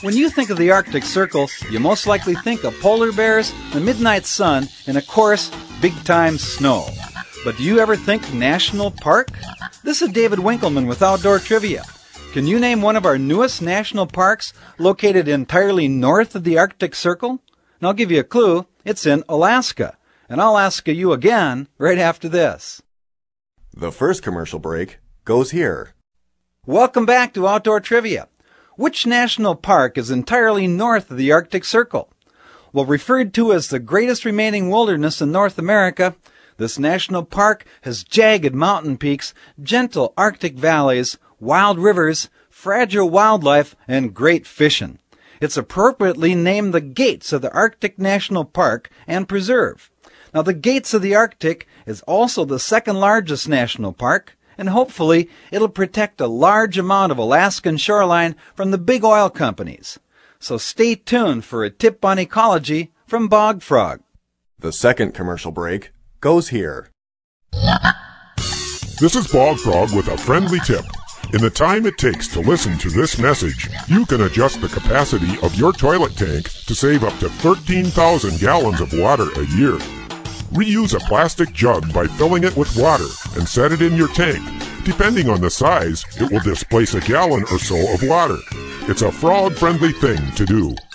When you think of the Arctic Circle, you most likely think of polar bears, the midnight sun, and of course, big-time snow. But do you ever think national park? This is David Winkleman with Outdoor Trivia. Can you name one of our newest national parks located entirely north of the Arctic Circle? And I'll give you a clue. It's in Alaska. And I'll ask you again right after this. The first commercial break goes here. Welcome back to Outdoor Trivia. Which national park is entirely north of the Arctic Circle? Well, referred to as the greatest remaining wilderness in North America, this national park has jagged mountain peaks, gentle Arctic valleys, wild rivers, fragile wildlife, and great fishing. It's appropriately named the Gates of the Arctic National Park and Preserve. Now, the Gates of the Arctic is also the second largest national park, and hopefully it'll protect a large amount of Alaskan shoreline from the big oil companies. So stay tuned for a tip on ecology from Bog Frog. The second commercial break goes here. This is Bog Frog with a friendly tip. In the time it takes to listen to this message, you can adjust the capacity of your toilet tank to save up to 13,000 gallons of water a year. Reuse a plastic jug by filling it with water and set it in your tank. Depending on the size, it will displace a gallon or so of water. It's a frog-friendly thing to do.